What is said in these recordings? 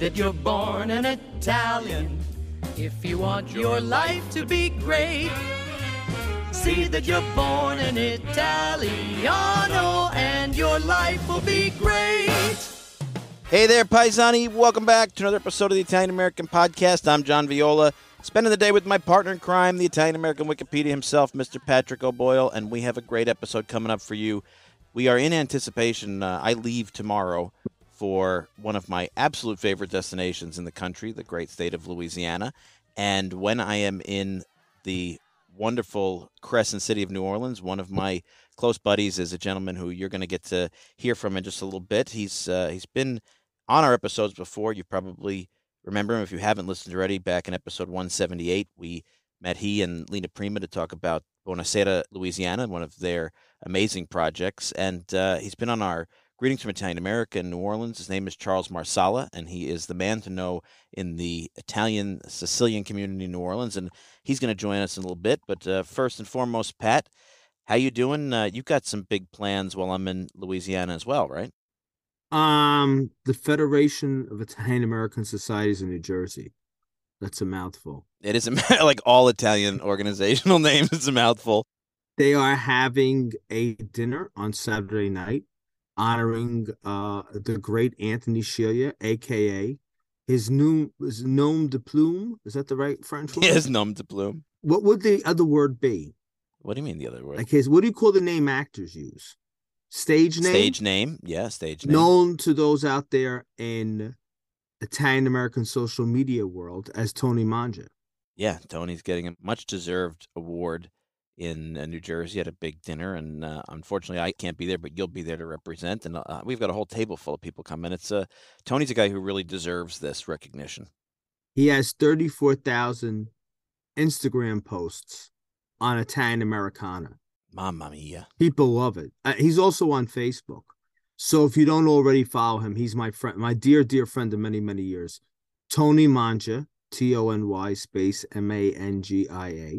that you're born an Italian. If you want your life to be great, see that you're born an Italiano, and your life will be great. Hey there, Paisani. Welcome back to another episode of the Italian American Podcast. I'm John Viola, spending the day with my partner in crime, the Italian American Wikipedia himself, Mr. Patrick O'Boyle, and we have a great episode coming up for you. We are in anticipation. I leave tomorrow for one of my absolute favorite destinations in the country, the great state of Louisiana. And when I am in the wonderful Crescent City of New Orleans, one of my close buddies is a gentleman who you're going to get to hear from in just a little bit. He's been on our episodes before. You probably remember him if you haven't listened already. Back in episode 178, we met he and Lena Prima to talk about Buonasera, Louisiana, one of their amazing projects. And he's been on our Greetings from Italian America in New Orleans. His name is Charles Marsala, and he is the man to know in the Italian Sicilian community in New Orleans. And he's going to join us in a little bit. But first and foremost, Pat, how you doing? You've got some big plans while I'm in Louisiana as well, right? The Federation of Italian American Societies in New Jersey. That's a mouthful. It is like all Italian organizational names. It's a mouthful. They are having a dinner on Saturday night honoring the great Anthony Scilia, a.k.a. his nom de plume. Is that the right French word? His nom de plume. What would the other word be? What do you mean the other word? Like what do you call the name actors use? Stage name? Stage name. Yeah, stage name. Known to those out there in Italian American social media world as Tony Mangia. Yeah, Tony's getting a much-deserved award in New Jersey at a big dinner, and unfortunately I can't be there, but you'll be there to represent, and we've got a whole table full of people coming. It's Tony's a guy who really deserves this recognition. He has 34,000 Instagram posts on Italian Americana. Mamma mia. People love it. He's also on Facebook. So if you don't already follow him, he's my friend, my dear, dear friend of many, many years. Tony Mangia, Tony space Mangia.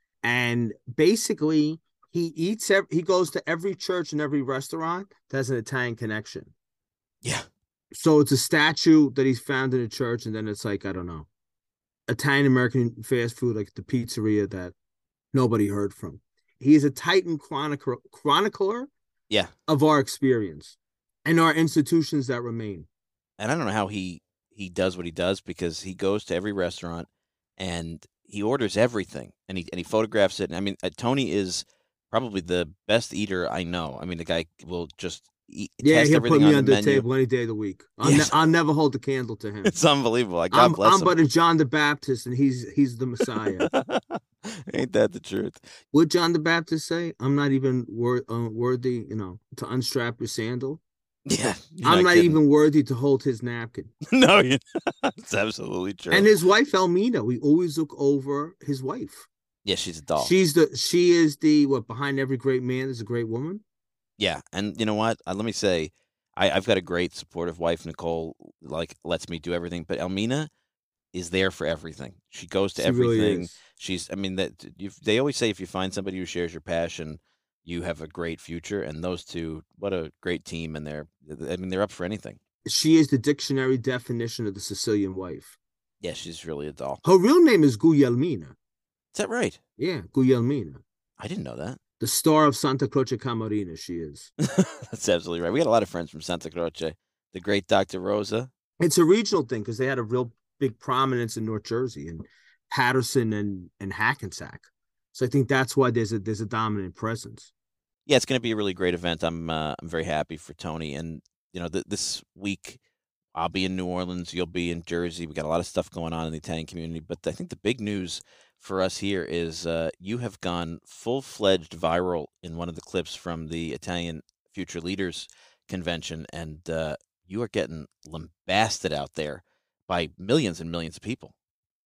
And basically, he goes to every church and every restaurant that has an Italian connection. Yeah. So it's a statue that he's found in a church, and then it's like, I don't know, Italian American fast food, like the pizzeria that nobody heard from. He is a Titan chronicler of our experience and our institutions that remain. And I don't know how he does what he does, because he goes to every restaurant and he orders everything and he photographs it. And I mean, Tony is probably the best eater I know. I mean, the guy will just eat. Yeah, test he'll everything put me on the table any day of the week. I'll never hold the candle to him. It's unbelievable. God bless him. I'm but a John the Baptist, and he's the Messiah. Ain't that the truth? What John the Baptist say? I'm not even worthy, to unstrap your sandal. Yeah, I'm not even worthy to hold his napkin. No, it's absolutely true. And his wife Elmina, we always look over his wife. Yeah, she's a doll. She is the behind every great man is a great woman. Yeah, and you know what? Let me say, I've got a great supportive wife. Nicole lets me do everything, but Elmina is there for everything. She goes to everything. Really they always say if you find somebody who shares your passion, you have a great future. And those two, what a great team! And they're up for anything. She is the dictionary definition of the Sicilian wife. Yeah, she's really a doll. Her real name is Guglielmina. Is that right? Yeah, Guglielmina. I didn't know that. The star of Santa Croce Camarina, she is. That's absolutely right. We got a lot of friends from Santa Croce. The great Dr. Rosa. It's a regional thing because they had a real big prominence in North Jersey and Patterson and Hackensack. So I think that's why there's a dominant presence. Yeah, it's going to be a really great event. I'm very happy for Tony. And this week I'll be in New Orleans. You'll be in Jersey. We got a lot of stuff going on in the Italian community. But I think the big news for us here is you have gone full-fledged viral in one of the clips from the Italian Future Leaders Convention, and you are getting lambasted out there by millions and millions of people.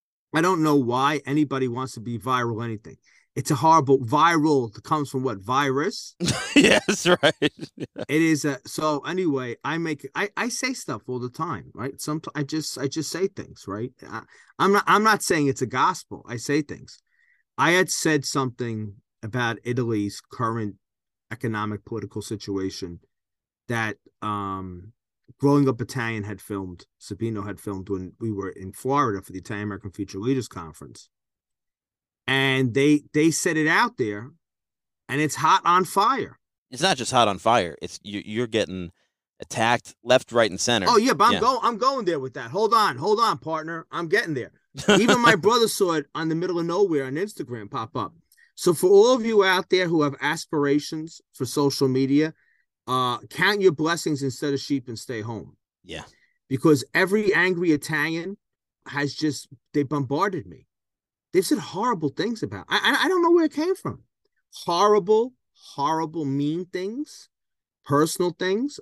I don't know why anybody wants to be viral anything. It's a horrible viral that comes from what? Virus? Yes, right. Yeah. It is. So anyway, I say stuff all the time, right? Sometimes I just say things, right? I'm not saying it's a gospel. I say things. I had said something about Italy's current economic political situation that Growing Up Italian had filmed, Sabino had filmed when we were in Florida for the Italian American Future Leaders Conference. And they set it out there, and it's hot on fire. It's not just hot on fire. It's you're getting attacked left, right, and center. Oh yeah, but I'm going there with that. Hold on, partner. I'm getting there. Even my brother saw it on the middle of nowhere on Instagram pop up. So for all of you out there who have aspirations for social media, count your blessings instead of sheep and stay home. Yeah. Because every angry Italian they bombarded me. They've said horrible things about. I don't know where it came from. Horrible, mean things, personal things,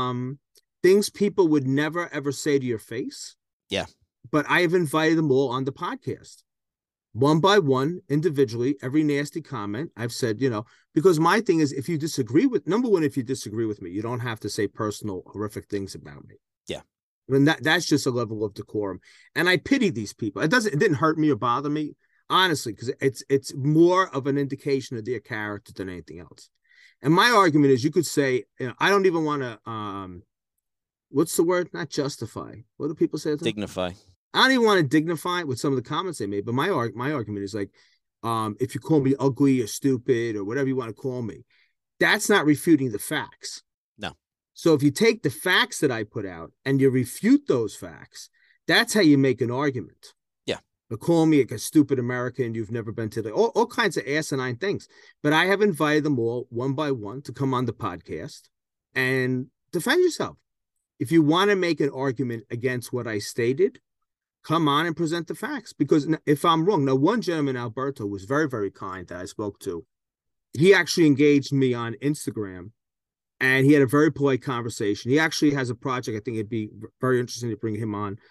things people would never ever say to your face. Yeah. But I have invited them all on the podcast. One by one, individually, every nasty comment I've said, because my thing is, if you disagree with me, you don't have to say personal, horrific things about me. Yeah. I mean, that's just a level of decorum. And I pity these people. It didn't hurt me or bother me, honestly, because it's more of an indication of their character than anything else. And my argument is, you could say, I don't even want to, what's the word? Not justify. What do people say? Dignify. I don't even want to dignify with some of the comments they made, but my argument is like, if you call me ugly or stupid or whatever you want to call me, that's not refuting the facts. No. So if you take the facts that I put out and you refute those facts, that's how you make an argument. Yeah. But call me like a stupid American, you've never been to all kinds of asinine things. But I have invited them all one by one to come on the podcast and defend yourself. If you want to make an argument against what I stated, come on and present the facts, because if I'm wrong, now one gentleman, Alberto, was very, very kind that I spoke to. He actually engaged me on Instagram and he had a very polite conversation. He actually has a project. I think it'd be very interesting to bring him on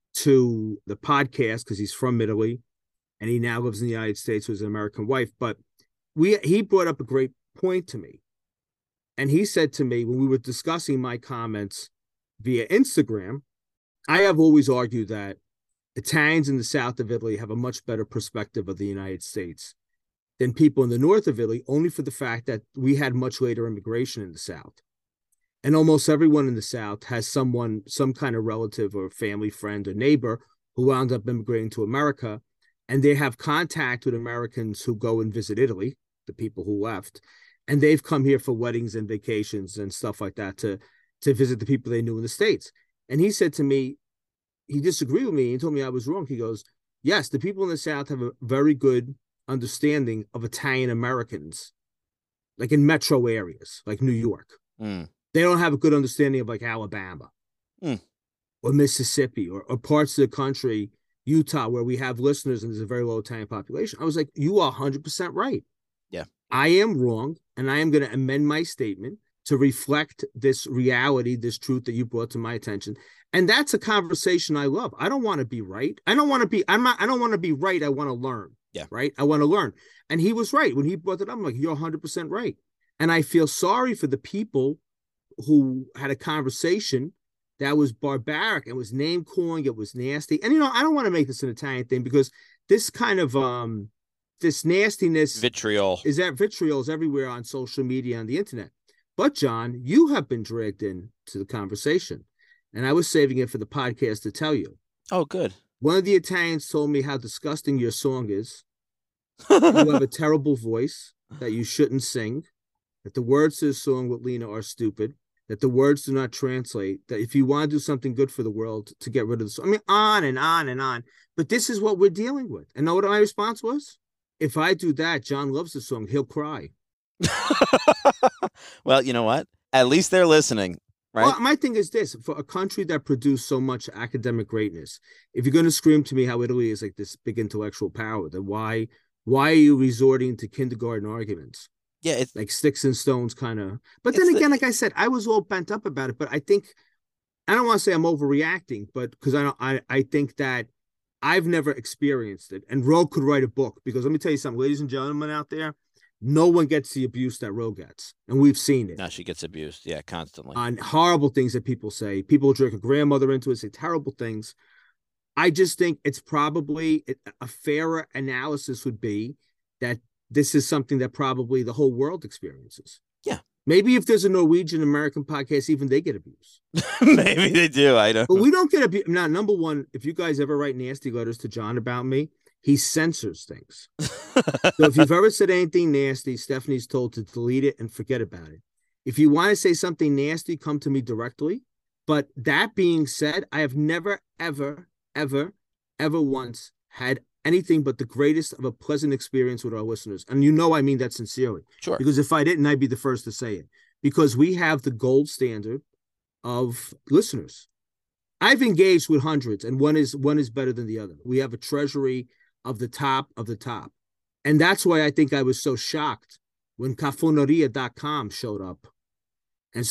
to the podcast because he's from Italy and he now lives in the United States with his American wife. But he brought up a great point to me. And he said to me, when we were discussing my comments via Instagram, I have always argued that Italians in the south of Italy have a much better perspective of the United States than people in the north of Italy, only for the fact that we had much later immigration in the south. And almost everyone in the south has some kind of relative or family friend or neighbor who wound up immigrating to America, and they have contact with Americans who go and visit Italy, the people who left, and they've come here for weddings and vacations and stuff like that to visit the people they knew in the States. And he said to me, he disagreed with me and told me I was wrong. He goes, yes, the people in the South have a very good understanding of Italian Americans, like in metro areas, like New York. Mm. They don't have a good understanding of like Alabama or Mississippi or parts of the country, Utah, where we have listeners and there's a very low Italian population. I was like, you are 100% right. Yeah. I am wrong, and I am going to amend my statement to reflect this reality, this truth that you brought to my attention. And that's a conversation I love. I don't want to be right. I don't want to be right. I want to learn. Yeah. Right. I want to learn. And he was right. When he brought it up, I'm like, you're 100% right. And I feel sorry for the people who had a conversation that was barbaric. It was name calling. It was nasty. And, I don't want to make this an Italian thing because this kind of, this nastiness, vitriol is everywhere on social media, on the internet. But John, you have been dragged into the conversation, and I was saving it for the podcast to tell you. Oh, good. One of the Italians told me how disgusting your song is. You have a terrible voice, that you shouldn't sing, that the words to the song with Lena are stupid, that the words do not translate, that if you want to do something good for the world, to get rid of the song. I mean, on and on and on. But this is what we're dealing with. And know what my response was? If I do that, John loves the song. He'll cry. Well, you know what? At least they're listening, right? Well, my thing is this: for a country that produced so much academic greatness, if you're going to scream to me how Italy is like this big intellectual power, then why are you resorting to kindergarten arguments? Yeah, it's like sticks and stones kind of. But then again, like I said, I was all bent up about it. But I think I don't want to say I'm overreacting, but because I think that I've never experienced it, and Ro could write a book, because let me tell you something, ladies and gentlemen out there. No one gets the abuse that Ro gets. And we've seen it. No, she gets abused. Yeah, constantly. On horrible things that people say. People drink a grandmother into it, say terrible things. I just think it's probably a fairer analysis would be that this is something that probably the whole world experiences. Yeah. Maybe if there's a Norwegian American podcast, even they get abused. Maybe they do. I don't But know. we don't get abused. Now, number one, if you guys ever write nasty letters to John about me, he censors things. So if you've ever said anything nasty, Stephanie's told to delete it and forget about it. If you want to say something nasty, come to me directly. But that being said, I have never, ever, ever, ever once had anything but the greatest of a pleasant experience with our listeners. And I mean that sincerely. Sure. Because if I didn't, I'd be the first to say it. Because we have the gold standard of listeners. I've engaged with hundreds, and one is better than the other. We have a treasury of the top of the top. And that's why I think I was so shocked when cafoneria.com showed up and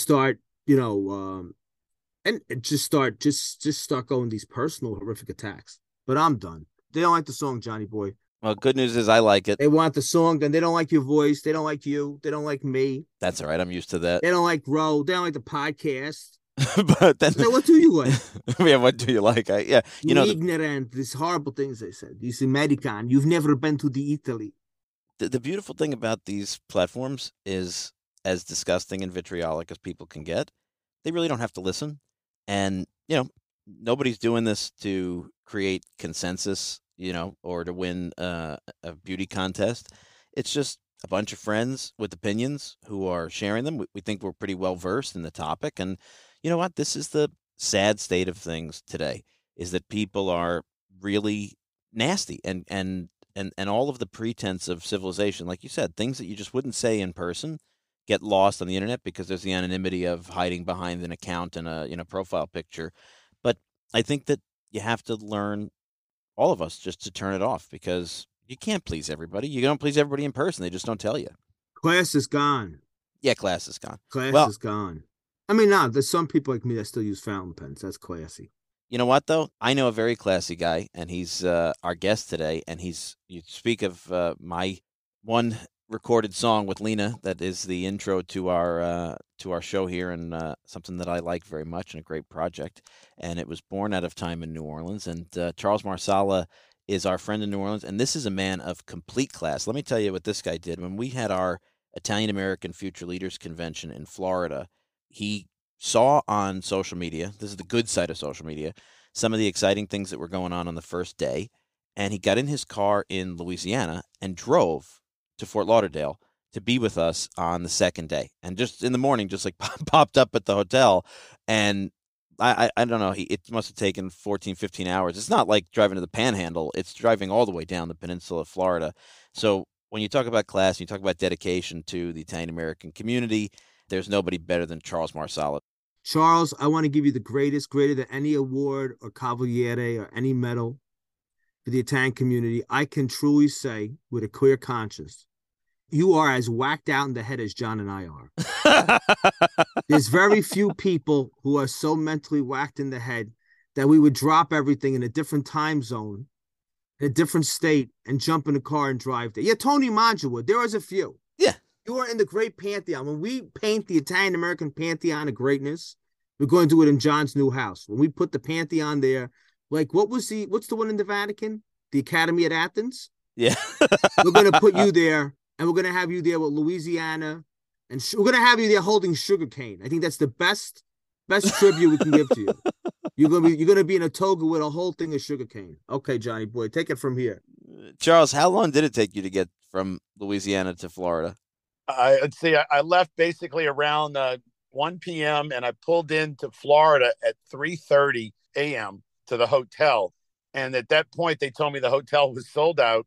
start going these personal horrific attacks. But I'm done. They don't like the song, Johnny Boy. Well, good news is I like it. They want the song, then they don't like your voice. They don't like you. They don't like me. That's all right. I'm used to that. They don't like Ro. They don't like the podcast. But then, So what do you like? yeah, what do you like? Ignorant. These horrible things they said. This American. You've never been to the Italy. The beautiful thing about these platforms is, as disgusting and vitriolic as people can get, they really don't have to listen. And, nobody's doing this to create consensus, or to win a beauty contest. It's just a bunch of friends with opinions who are sharing them. We think we're pretty well versed in the topic. And you know what? This is the sad state of things today, is that people are really nasty and all of the pretense of civilization, like you said, things that you just wouldn't say in person get lost on the internet because there's the anonymity of hiding behind an account and a profile picture. But I think that you have to learn, all of us, just to turn it off, because you can't please everybody. You don't please everybody in person. They just don't tell you. Class is gone. Yeah, class is gone. Class is gone. I mean, there's some people like me that still use fountain pens. That's classy. You know what, though? I know a very classy guy, and he's our guest today. And you speak of my one recorded song with Lena that is the intro to our show here, and something that I like very much and a great project. And it was born out of time in New Orleans. And Charles Marsala is our friend in New Orleans, and this is a man of complete class. Let me tell you what this guy did. When we had our Italian American Future Leaders Convention in Florida, he saw on social media, this is the good side of social media, some of the exciting things that were going on the first day, and he got in his car in Louisiana and drove to Fort Lauderdale to be with us on the second day. And just in the morning, just like popped up at the hotel, and I don't know, it must have taken 14, 15 hours. It's not like driving to the Panhandle. It's driving all the way down the peninsula of Florida. So when you talk about class, you talk about dedication to the Italian-American community, there's nobody better than Charles Marsala. Charles, I want to give you the greatest, greater than any award or cavaliere or any medal for the Italian community. I can truly say with a clear conscience, you are as whacked out in the head as John and I are. There's very few people who are so mentally whacked in the head that we would drop everything in a different time zone, in a different state, and jump in a car and drive there. Yeah, Tony Mangia would. There was a few. Yeah. You are in the great pantheon. When we paint the Italian-American pantheon of greatness, we're going to do it in John's new house. When we put the pantheon there, like what's the one in the Vatican? The Academy at Athens? Yeah. We're going to put you there, and we're going to have you there with Louisiana, and we're going to have you there holding sugarcane. I think that's the best tribute we can give to you. You're going to be in a toga with a whole thing of sugarcane. Okay, Johnny boy, take it from here. Charles, how long did it take you to get from Louisiana to Florida? Let's see. I left basically around 1 p.m. and I pulled into Florida at 3:30 a.m. to the hotel. And at that point, they told me the hotel was sold out.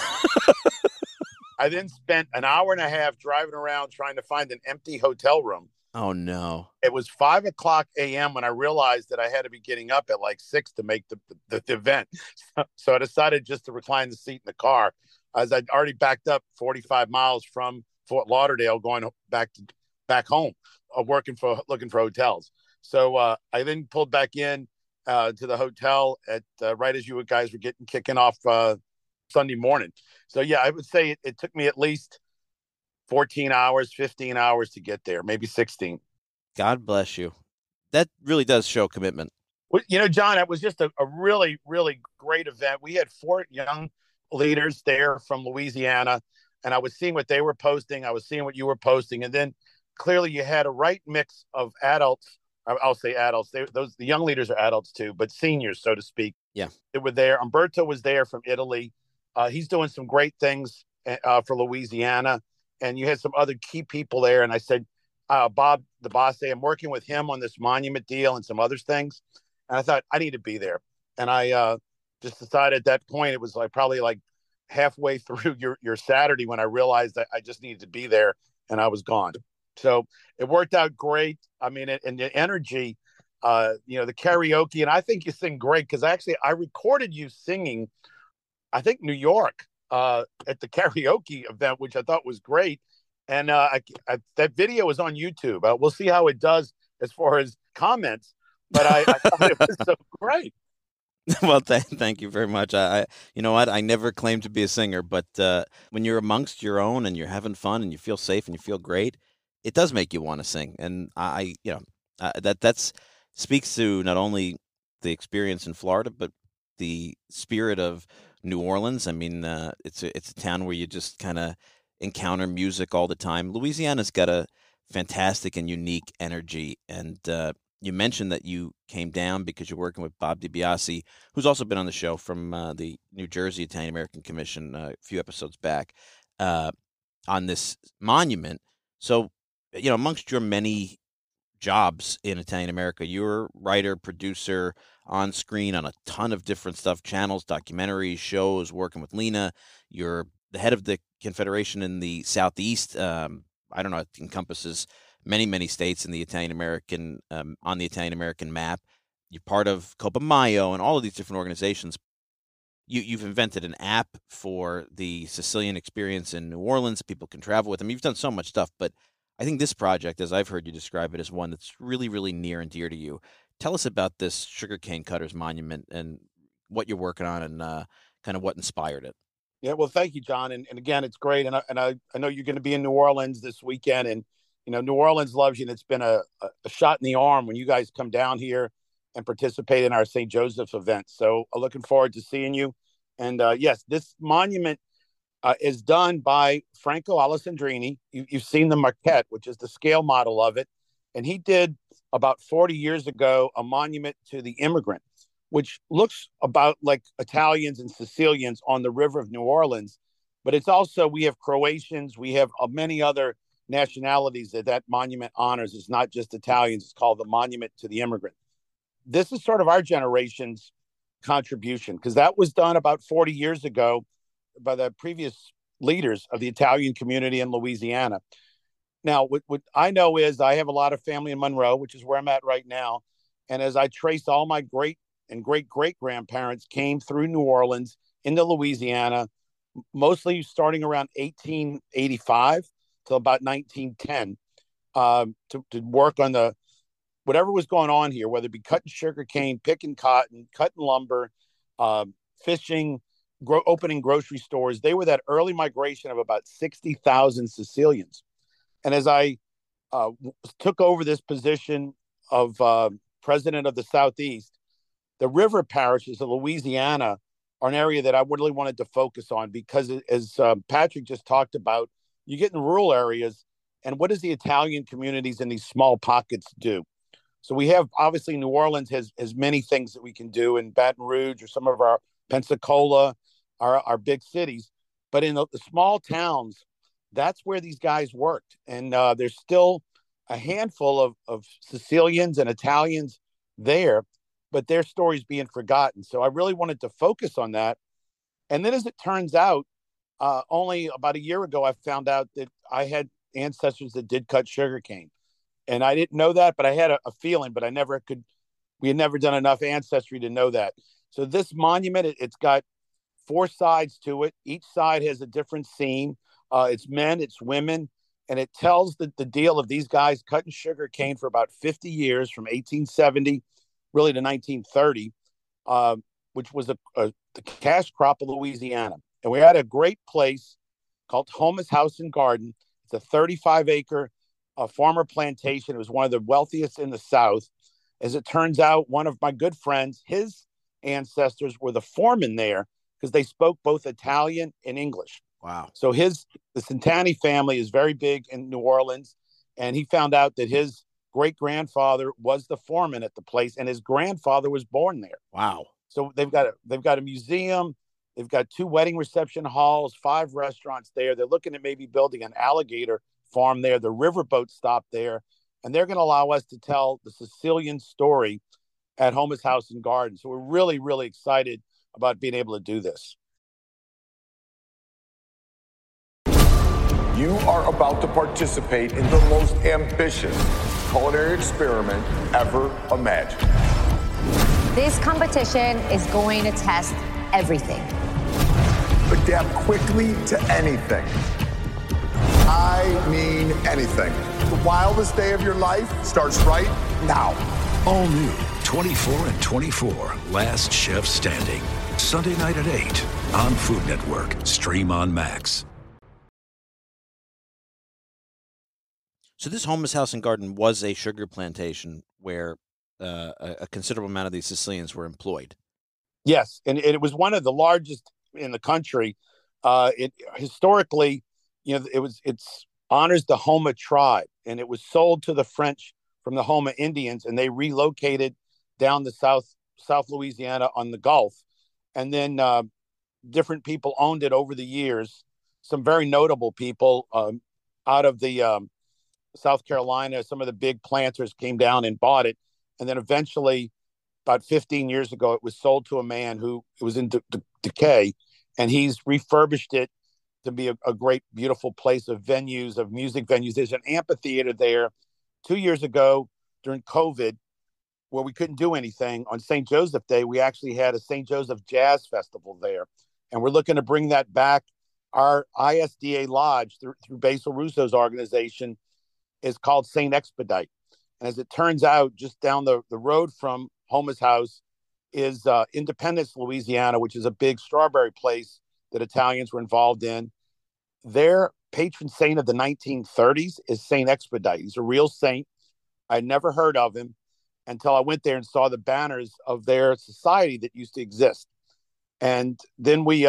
I then spent an hour and a half driving around trying to find an empty hotel room. Oh, no. It was 5 o'clock a.m. when I realized that I had to be getting up at like 6 to make the event. So I decided just to recline the seat in the car, as I'd already backed up 45 miles from Fort Lauderdale going back home, looking for hotels. So I then pulled back in to the hotel at right as you guys were kicking off Sunday morning. So yeah, I would say it took me at least 14 hours, 15 hours to get there, maybe 16. God bless you. That really does show commitment. Well, John, it was just a really, really great event. We had 4 young leaders there from Louisiana, and I was seeing what they were posting. I was seeing what you were posting. And then clearly you had a right mix of adults. I'll say adults. The young leaders are adults too, but seniors, so to speak. Yeah. They were there. Umberto was there from Italy. He's doing some great things for Louisiana. And you had some other key people there. And I said, Bob, the boss, I'm working with him on this monument deal and some other things. And I thought I need to be there. And I just decided at that point, it was probably halfway through your Saturday when I realized that I just needed to be there, and I was gone. So it worked out great. I mean, and the energy, the karaoke, and I think you sing great because I recorded you singing, I think New York at the karaoke event, which I thought was great. And that video is on YouTube. We'll see how it does as far as comments, but I thought it was so great. Well, thank you very much. You know what? I never claimed to be a singer, but when you're amongst your own and you're having fun and you feel safe and you feel great, it does make you want to sing. And that's speaks to not only the experience in Florida, but the spirit of New Orleans. I mean, it's a town where you just kind of encounter music all the time. Louisiana's got a fantastic and unique energy, and you mentioned that you came down because you're working with Bob DiBiase, who's also been on the show from the New Jersey Italian American Commission a few episodes back on this monument. So, amongst your many jobs in Italian America, you're writer, producer, on screen on a ton of different stuff, channels, documentaries, shows, working with Lena. You're the head of the Confederation in the Southeast. I don't know, it encompasses many, many states in the Italian American on the Italian American map. You're part of Copa Mayo and all of these different organizations. You've invented an app for the Sicilian experience in New Orleans. People can travel with them. You've done so much stuff, but I think this project, as I've heard you describe it, is one that's really, really near and dear to you. Tell us about this Sugarcane Cutters Monument and what you're working on and kind of what inspired it. Yeah, well, thank you, John. And again, it's great. And I know you're going to be in New Orleans this weekend, and New Orleans loves you, and it's been a shot in the arm when you guys come down here and participate in our St. Joseph's event. So I'm looking forward to seeing you. And yes, this monument is done by Franco Alessandrini. You've seen the maquette, which is the scale model of it. And he did about 40 years ago a monument to the immigrant, which looks about like Italians and Sicilians on the river of New Orleans. But it's also, we have Croatians, we have many other nationalities that monument honors. It's not just Italians. It's called the Monument to the Immigrant. This is sort of our generation's contribution, because that was done about 40 years ago by the previous leaders of the Italian community in Louisiana. Now, what I know is I have a lot of family in Monroe, which is where I'm at right now. And as I trace all my great and great-great-grandparents came through New Orleans into Louisiana, mostly starting around 1885 till about 1910, to work on the whatever was going on here, whether it be cutting sugar cane, picking cotton, cutting lumber, fishing, opening grocery stores. They were that early migration of about 60,000 Sicilians. And as I took over this position of president of the Southeast, the river parishes of Louisiana are an area that I really wanted to focus on, because as Patrick just talked about, you get in rural areas, and what does the Italian communities in these small pockets do? So we have, obviously, New Orleans has many things that we can do, in Baton Rouge or some of our Pensacola, our big cities. But in the small towns, that's where these guys worked. And there's still a handful of Sicilians and Italians there, but their stories being forgotten. So I really wanted to focus on that. And then, as it turns out, only about a year ago, I found out that I had ancestors that did cut sugarcane. And I didn't know that, but I had a feeling, but we had never done enough ancestry to know that. So this monument, it's got 4 sides to it. Each side has a different scene. It's men, it's women, and it tells the deal of these guys cutting sugar cane for about 50 years, from 1870 really to 1930, which was the cash crop of Louisiana. And we're at a great place called Homa's House and Garden. It's a 35-acre farmer plantation. It was one of the wealthiest in the South. As it turns out, one of my good friends, his ancestors were the foreman there, because they spoke both Italian and English. Wow. So the Centani family is very big in New Orleans, And he found out that his great-grandfather was the foreman at the place, and his grandfather was born there. Wow. So they've got a museum. They've got 2 wedding reception halls, 5 restaurants there. They're looking at maybe building an alligator farm there. The riverboat stop there. And they're going to allow us to tell the Sicilian story at Homa's House and Garden. So we're really, really excited about being able to do this. You are about to participate in the most ambitious culinary experiment ever imagined. This competition is going to test everything. Adapt quickly to anything. I mean anything. The wildest day of your life starts right now. All new 24 and 24, Last Chef Standing. Sunday night at 8 on Food Network. Stream on Max. So this Homa's House and Garden was a sugar plantation where a considerable amount of these Sicilians were employed. Yes, and it was one of the largest in the country. It historically, it's honors the Homa tribe, and it was sold to the French from the Homa Indians, and they relocated down the South Louisiana on the Gulf, and then different people owned it over the years. Some very notable people out of the South Carolina, some of the big planters came down and bought it, and then eventually, about 15 years ago, it was sold to a man who was in decay, and he's refurbished it to be a great, beautiful place of venues, of music venues. There's an amphitheater there. 2 years ago, during COVID, where we couldn't do anything, on St. Joseph Day, we actually had a St. Joseph Jazz Festival there, and we're looking to bring that back. Our ISDA Lodge, through Basil Russo's organization, is called St. Expedite. And as it turns out, just down the road from Homa's House is Independence, Louisiana, which is a big strawberry place that Italians were involved in. Their patron saint of the 1930s is St. Expedite. He's a real saint. I'd never heard of him until I went there and saw the banners of their society that used to exist. And then we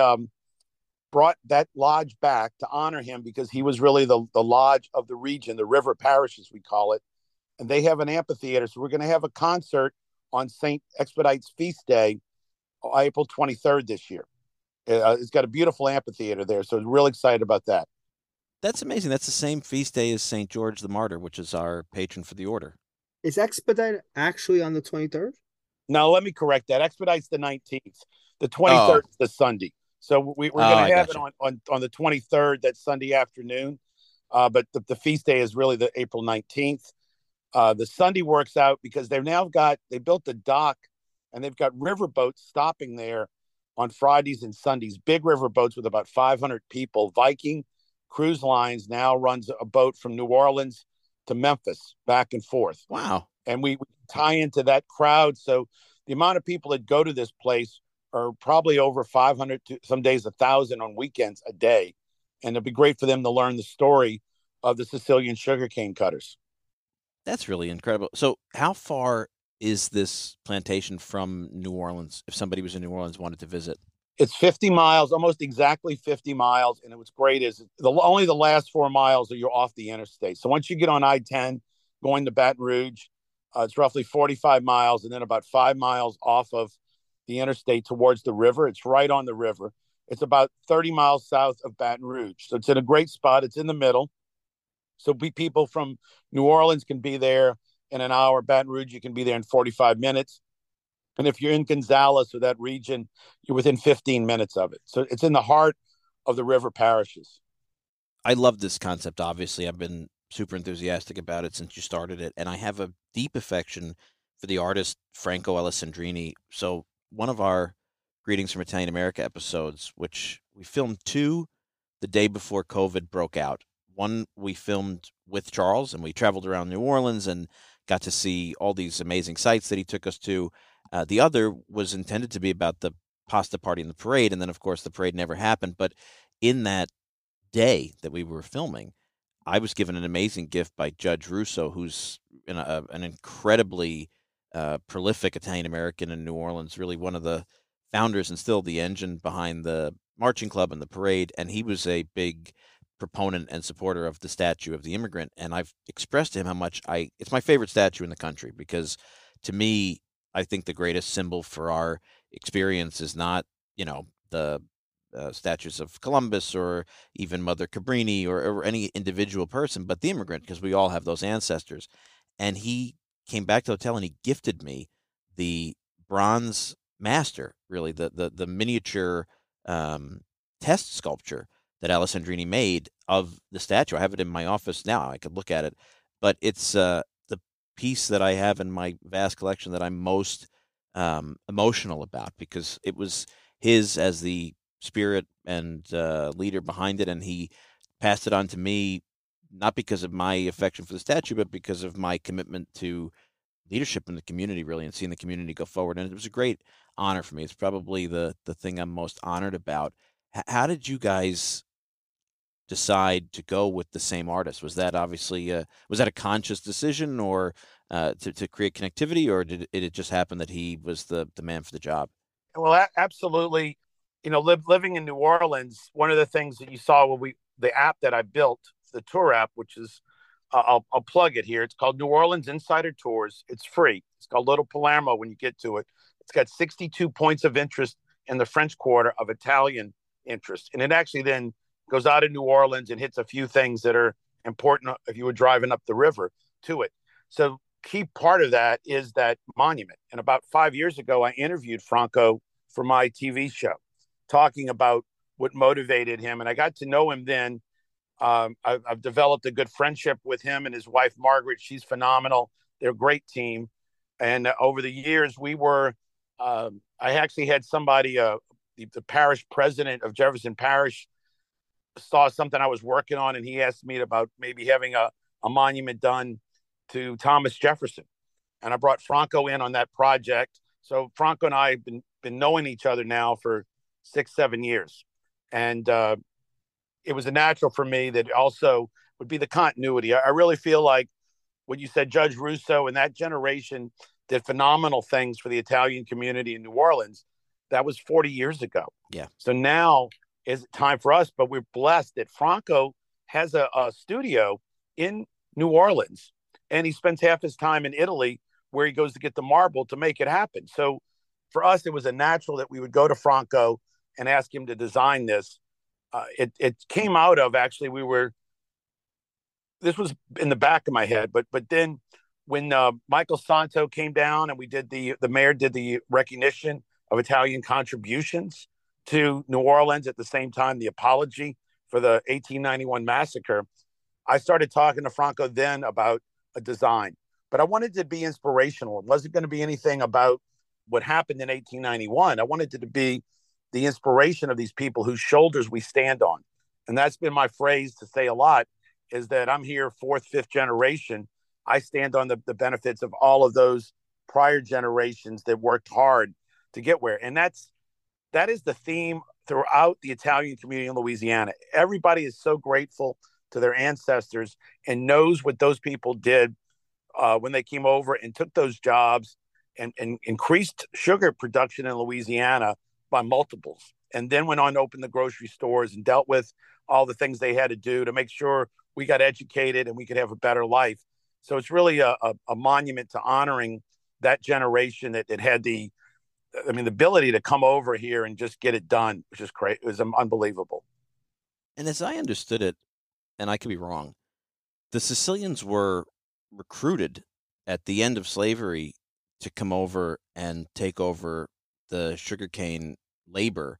brought that lodge back to honor him because he was really the lodge of the region, the river parish, as we call it. And they have an amphitheater. So we're going to have a concert on St. Expedite's feast day, April 23rd this year. It's got a beautiful amphitheater there. So I'm real excited about that. That's amazing. That's the same feast day as St. George the Martyr, which is our patron for the order. Is Expedite actually on the 23rd? No, let me correct that. Expedite's the 19th. The 23rd is the Sunday. So we're going to have it on the 23rd, that Sunday afternoon. But the feast day is really the April 19th. The Sunday works out because they built the dock, and they've got river boats stopping there on Fridays and Sundays, big river boats with about 500 people. Viking Cruise Lines now runs a boat from New Orleans to Memphis, back and forth. Wow. And we tie into that crowd. So the amount of people that go to this place are probably over 500 to some days 1,000 on weekends a day. And it'd be great for them to learn the story of the Sicilian sugarcane cutters. That's really incredible. So how far is this plantation from New Orleans, if somebody was in New Orleans wanted to visit? It's 50 miles, almost exactly 50 miles. And what's great is only the last 4 miles are you're off the interstate. So once you get on I-10 going to Baton Rouge, it's roughly 45 miles, and then about 5 miles off of the interstate towards the river. It's right on the river. It's about 30 miles south of Baton Rouge. So it's in a great spot. It's in the middle. So people from New Orleans can be there in an hour. Baton Rouge, you can be there in 45 minutes. And if you're in Gonzales or that region, you're within 15 minutes of it. So it's in the heart of the river parishes. I love this concept. Obviously, I've been super enthusiastic about it since you started it. And I have a deep affection for the artist Franco Alessandrini. So one of our Greetings from Italian America episodes, which we filmed 2 the day before COVID broke out. One we filmed with Charles, and we traveled around New Orleans and got to see all these amazing sites that he took us to. The other was intended to be about the pasta party and the parade, and then, of course, the parade never happened. But in that day that we were filming, I was given an amazing gift by Judge Russo, who's an incredibly prolific Italian-American in New Orleans, really one of the founders and still the engine behind the marching club and the parade. And he was a big proponent and supporter of the statue of the immigrant, and I've expressed to him how much it's my favorite statue in the country, because to me, I think the greatest symbol for our experience is not, the statues of Columbus or even Mother Cabrini or any individual person, but the immigrant, because we all have those ancestors. And he came back to the hotel and he gifted me the bronze master, really, the miniature test sculpture that Alessandrini made of the statue. I have it in my office now. I could look at it, but it's the piece that I have in my vast collection that I'm most emotional about, because it was his as the spirit and leader behind it, and he passed it on to me, not because of my affection for the statue, but because of my commitment to leadership in the community, really, and seeing the community go forward. And it was a great honor for me. It's probably the thing I'm most honored about. How did you guys decide to go with the same artist? Was that obviously was that a conscious decision, or to create connectivity, or did it just happen that he was the man for the job? Well, absolutely. Living in New Orleans, one of the things that you saw when the app that I built, the tour app, which is, I'll plug it here. It's called New Orleans Insider Tours. It's free. It's called Little Palermo when you get to it. It's got 62 points of interest in the French Quarter of Italian interest. And it actually then goes out of New Orleans and hits a few things that are important if you were driving up the river to it. So key part of that is that monument. And about 5 years ago, I interviewed Franco for my TV show, talking about what motivated him. And I got to know him then. I've developed a good friendship with him and his wife, Margaret. She's phenomenal. They're a great team. And over the years, I actually had somebody, the parish president of Jefferson Parish, saw something I was working on, and he asked me about maybe having a monument done to Thomas Jefferson. And I brought Franco in on that project. So Franco and I have been knowing each other now for 6-7 years. And it was a natural for me that also would be the continuity. I really feel like what you said, Judge Russo and that generation did phenomenal things for the Italian community in New Orleans. That was 40 years ago. Yeah. So now is time for us, but we're blessed that Franco has a studio in New Orleans, and he spends half his time in Italy, where he goes to get the marble to make it happen. So for us, it was a natural that we would go to Franco and ask him to design this. It came out of, actually, this was in the back of my head, but then when Michael Santo came down and the mayor did the recognition of Italian contributions to New Orleans, at the same time, the apology for the 1891 massacre, I started talking to Franco then about a design, but I wanted to be inspirational. It wasn't going to be anything about what happened in 1891. I wanted it to be the inspiration of these people whose shoulders we stand on. And that's been my phrase to say a lot, is that I'm here 4th, 5th generation. I stand on the benefits of all of those prior generations that worked hard to get where. And that is the theme throughout the Italian community in Louisiana. Everybody is so grateful to their ancestors and knows what those people did when they came over and took those jobs and increased sugar production in Louisiana by multiples, and then went on to open the grocery stores and dealt with all the things they had to do to make sure we got educated and we could have a better life. So it's really a monument to honoring that generation that had the ability to come over here and just get it done, which is great. It was unbelievable. And as I understood it, and I could be wrong, the Sicilians were recruited at the end of slavery to come over and take over the sugarcane labor,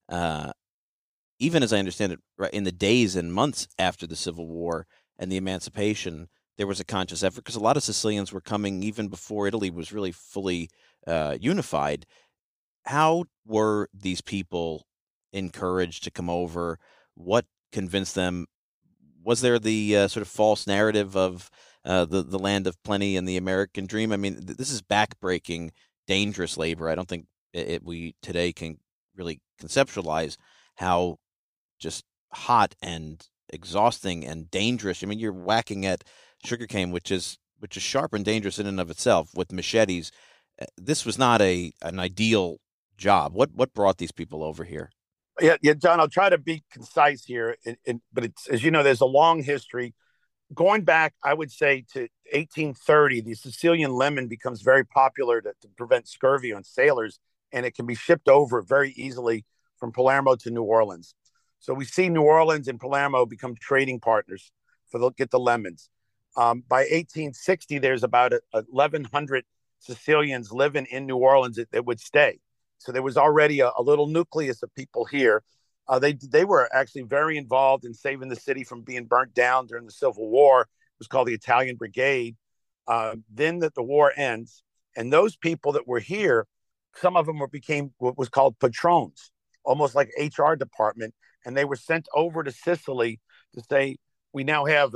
even as I understand it, right in the days and months after the Civil War and the emancipation, there was a conscious effort, because a lot of Sicilians were coming even before Italy was really fully unified. How were these people encouraged to come over? What convinced them? Was there the sort of false narrative of the land of plenty and the American dream? I mean, this is backbreaking, dangerous labor. I don't think we today can really conceptualize how just hot and exhausting and dangerous. I mean, you're whacking at sugarcane, which is sharp and dangerous in and of itself, with machetes. This was not an ideal job. What brought these people over here? Yeah, John. I'll try to be concise here, but it's, as you know, there's a long history going back. I would say to 1830. The Sicilian lemon becomes very popular to prevent scurvy on sailors, and it can be shipped over very easily from Palermo to New Orleans. So we see New Orleans and Palermo become trading partners get the lemons. By 1860, there's about 1,100 Sicilians living in New Orleans that would stay. So there was already a little nucleus of people here. They were actually very involved in saving the city from being burnt down during the Civil War. It was called the Italian Brigade. Then the war ends, and those people that were here, some of them became what was called patrons, almost like HR department, and they were sent over to Sicily to say, we now have,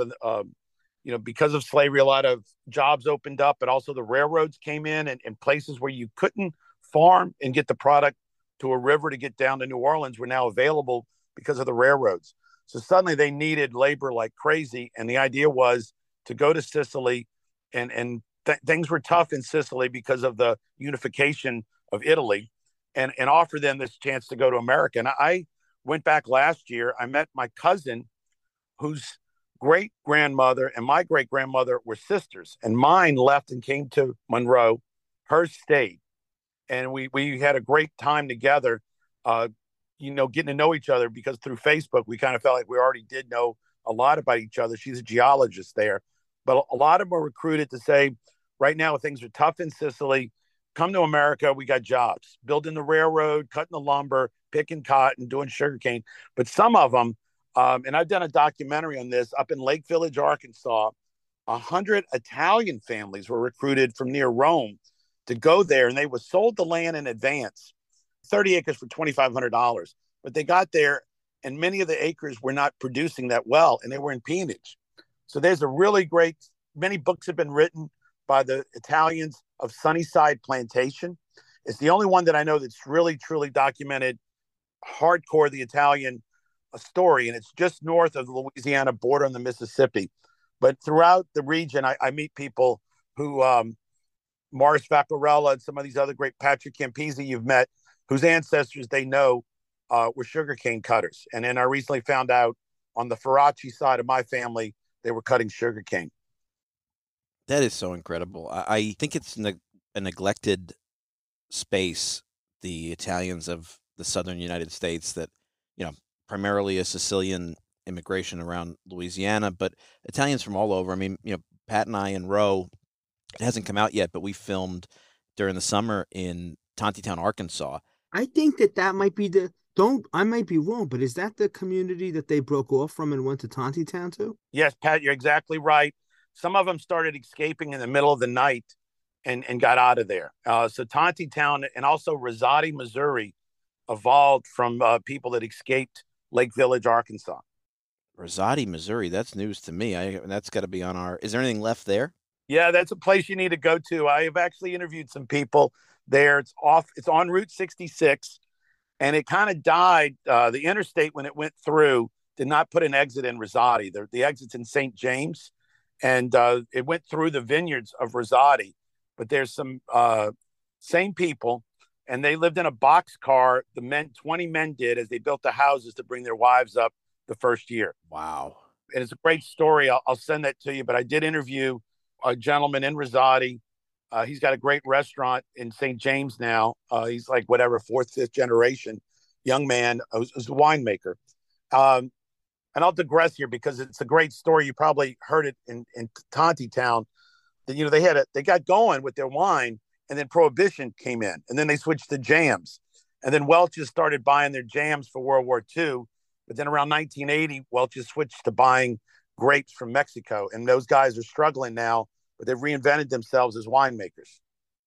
because of slavery, a lot of jobs opened up, but also the railroads came in, and places where you couldn't farm and get the product to a river to get down to New Orleans were now available because of the railroads. So suddenly they needed labor like crazy. And the idea was to go to Sicily, and things were tough in Sicily because of the unification of Italy, and offer them this chance to go to America. And I went back last year. I met my cousin, whose great grandmother and my great grandmother were sisters, and mine left and came to Monroe. Hers stayed. And we had a great time together, getting to know each other, because through Facebook, we kind of felt like we already did know a lot about each other. She's a geologist there. But a lot of them were recruited to say, right now, things are tough in Sicily. Come to America. We got jobs, building the railroad, cutting the lumber, picking cotton, doing sugarcane. But some of them, and I've done a documentary on this, up in Lake Village, Arkansas, 100 Italian families were recruited from near Rome to go there, and they were sold the land in advance, 30 acres for $2,500. But they got there, and many of the acres were not producing that well, and they were in peonage. So there's a really great, many books have been written by the Italians of Sunnyside Plantation. It's the only one that I know that's really, truly documented hardcore the Italian story, and it's just north of the Louisiana border on the Mississippi. But throughout the region, I meet people who, Morris Vaccarella and some of these other great, Patrick Campisi you've met, whose ancestors they know were sugarcane cutters. And then I recently found out on the Faraci side of my family, they were cutting sugarcane. That is so incredible. I think it's a neglected space, the Italians of the southern United States, that, primarily a Sicilian immigration around Louisiana, but Italians from all over. I mean, Pat and I in Roe, it hasn't come out yet, but we filmed during the summer in Tontitown, Arkansas. I think that might be I might be wrong, but is that the community that they broke off from and went to Tontitown to? Yes, Pat, you're exactly right. Some of them started escaping in the middle of the night and got out of there. So Tontitown and also Rosati, Missouri, evolved from people that escaped Lake Village, Arkansas. Rosati, Missouri, that's news to me. That's got to be on our... Is there anything left there? Yeah, that's a place you need to go to. I have actually interviewed some people there. It's on Route 66, and it kind of died. The interstate, when it went through, did not put an exit in Rosati. The exit's in St. James, and it went through the vineyards of Rosati. But there's some same people, and they lived in a boxcar. 20 men did, as they built the houses to bring their wives up the first year. Wow. And it's a great story. I'll send that to you. But I did interview a gentleman in Rosati. He's got a great restaurant in St. James now. He's like fourth, fifth generation young man, who's a winemaker. And I'll digress here because it's a great story. You probably heard it in Tontitown. That they got going with their wine, and then Prohibition came in, and then they switched to jams, and then Welch's started buying their jams for World War II. But then around 1980, Welch's switched to buying grapes from Mexico, and those guys are struggling now, but they've reinvented themselves as winemakers.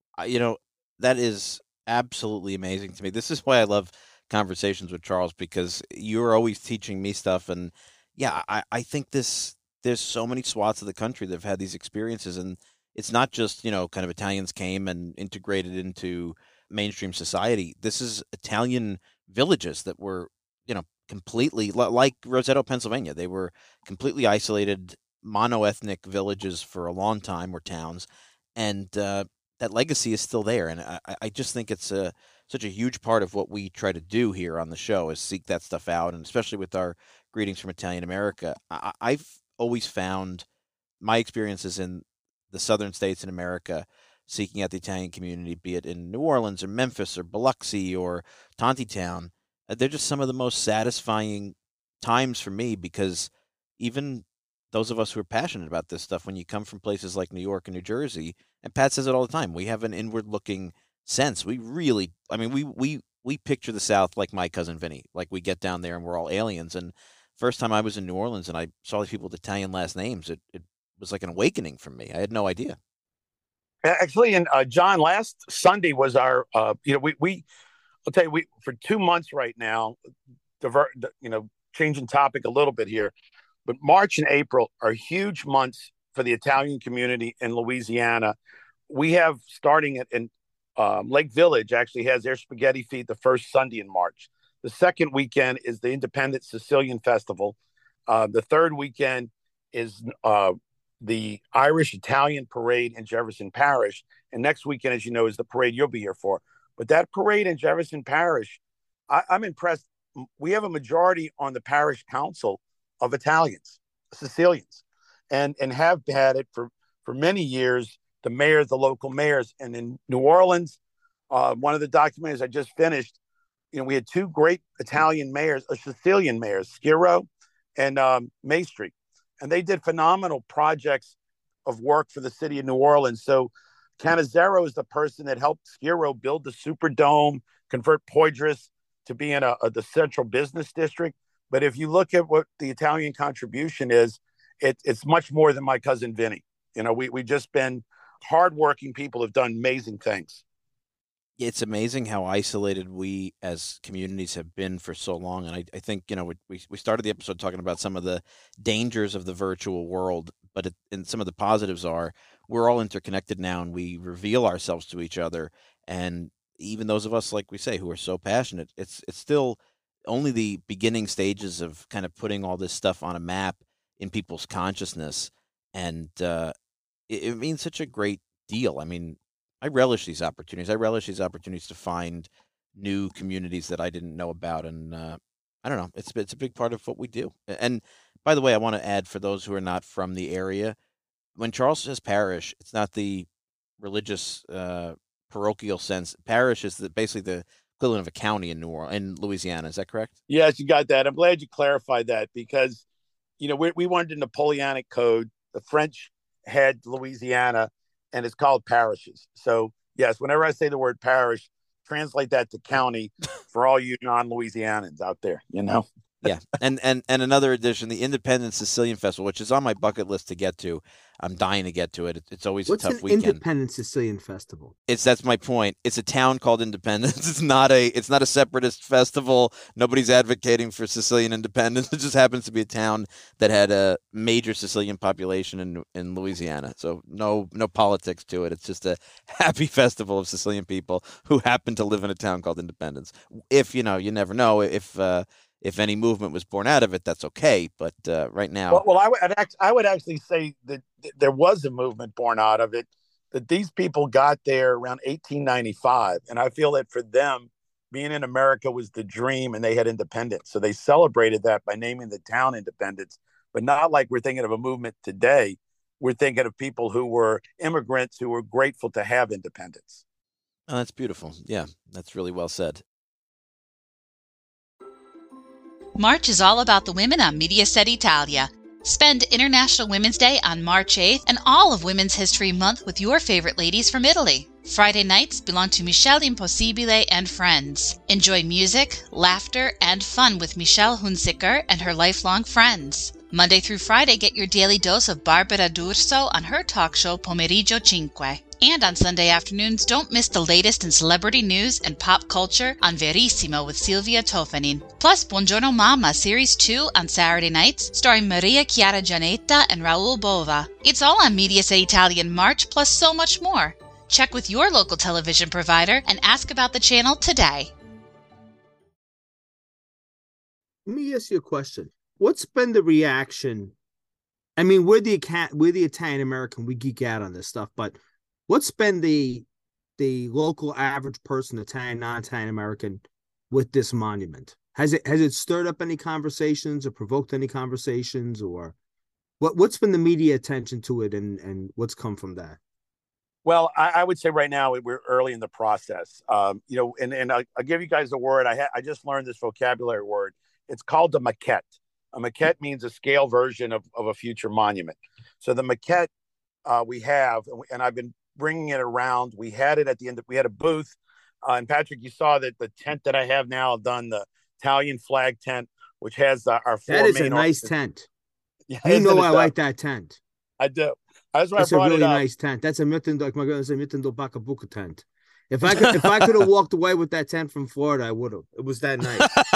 That is absolutely amazing to me. This is why I love conversations with Charles, because you're always teaching me stuff. And yeah, I think there's so many swaths of the country that have had these experiences, and it's not just, kind of Italians came and integrated into mainstream society. This is Italian villages that were, completely like Roseto, Pennsylvania. They were completely isolated, monoethnic villages for a long time, or towns, and that legacy is still there. And I just think it's such a huge part of what we try to do here on the show is seek that stuff out, and especially with our Greetings from Italian America. I've always found my experiences in the southern states in America seeking out the Italian community, be it in New Orleans or Memphis or Biloxi or Tontitown, they're just some of the most satisfying times for me, because even those of us who are passionate about this stuff, when you come from places like New York and New Jersey, and Pat says it all the time, we have an inward-looking sense. We really, I mean, we picture the South like my cousin Vinny. Like, we get down there and we're all aliens. And first time I was in New Orleans and I saw these people with Italian last names, it was like an awakening for me. I had no idea. Actually, and John, last Sunday was our, I'll tell you, we for 2 months right now, changing topic a little bit here, but March and April are huge months for the Italian community in Louisiana. We have, starting in Lake Village, actually has their Spaghetti Feed the first Sunday in March. The second weekend is the Independent Sicilian Festival. The third weekend is the Irish Italian Parade in Jefferson Parish. And next weekend, as you know, is the parade you'll be here for. But that parade in Jefferson Parish, I'm impressed. We have a majority on the parish council of Italians, Sicilians, and have had it for many years, the mayors, the local mayors. And in New Orleans, one of the documentaries I just finished, we had two great Italian mayors, Sicilian mayors, Schiro and Maestri. And they did phenomenal projects of work for the city of New Orleans. So Cannizzaro is the person that helped Schiro build the Superdome, convert Poydras to be in the central business district. But if you look at what the Italian contribution is, it's much more than my cousin Vinny. We just been hardworking people who've done amazing things. It's amazing how isolated we as communities have been for so long. And I think, we started the episode talking about some of the dangers of the virtual world, and some of the positives are we're all interconnected now and we reveal ourselves to each other. And even those of us, like we say, who are so passionate, it's still only the beginning stages of kind of putting all this stuff on a map in people's consciousness. And it means such a great deal. I mean, I relish these opportunities. I relish these opportunities to find new communities that I didn't know about. And I don't know, it's a big part of what we do. And by the way, I want to add, for those who are not from the area, when Charles says parish, it's not the religious parochial sense. Parish is basically the equivalent of a county in Louisiana. Is that correct? Yes, you got that. I'm glad you clarified that, because we wanted a Napoleonic code. The French had Louisiana, and it's called parishes. So yes, whenever I say the word parish, translate that to county for all you non-Louisianans out there. Yeah, and another addition, the Independent Sicilian Festival, which is on my bucket list to get to. I'm dying to get to it. It's always a tough weekend. What's an Independent Sicilian Festival? That's my point. It's a town called Independence. It's not a separatist festival. Nobody's advocating for Sicilian independence. It just happens to be a town that had a major Sicilian population in Louisiana. So no politics to it. It's just a happy festival of Sicilian people who happen to live in a town called Independence. If you never know if any movement was born out of it, that's okay. But right now, well, I would actually say that there was a movement born out of it. That these people got there around 1895, and I feel that for them, being in America was the dream, and they had independence. So they celebrated that by naming the town Independence. But not like we're thinking of a movement today. We're thinking of people who were immigrants who were grateful to have independence. Oh, that's beautiful. Yeah, that's really well said. March is all about the women on Mediaset Italia. Spend International Women's Day on March 8th and all of Women's History Month with your favorite ladies from Italy. Friday nights belong to Michelle Impossibile and friends. Enjoy music, laughter, and fun with Michelle Hunziker and her lifelong friends. Monday through Friday, get your daily dose of Barbara D'Urso on her talk show Pomeriggio Cinque. And on Sunday afternoons, don't miss the latest in celebrity news and pop culture on Verissimo with Silvia Tofanin. Plus, Buongiorno Mamma Series 2 on Saturday nights, starring Maria Chiara Gianetta and Raul Bova. It's all on Mediaset Italian March, plus so much more. Check with your local television provider and ask about the channel today. Let me ask you a question. What's been the reaction? I mean, we're the Italian American, we geek out on this stuff, but what's been the the local average person, Italian, non-Italian American, with this monument? Has it stirred up any conversations or provoked any conversations, or what's been the media attention to it, and what's come from that? Well, I would say right now we're early in the process. And I'll give you guys a word. I just learned this vocabulary word. It's called a maquette. A maquette means a scale version of a future monument. So the maquette we have, and I've been bringing it around. We had it at the end. We had a booth, and Patrick, you saw that the tent that I have now, I've done the Italian flag tent, which has our four. That is a nice tent. Yeah, you know I like that tent. I do. That's why That's I brought a really it up. nice tent. That's a Mitten, like my girl said, Mitten do Bacabuca tent. If I could have walked away with that tent from Florida, I would have. It was that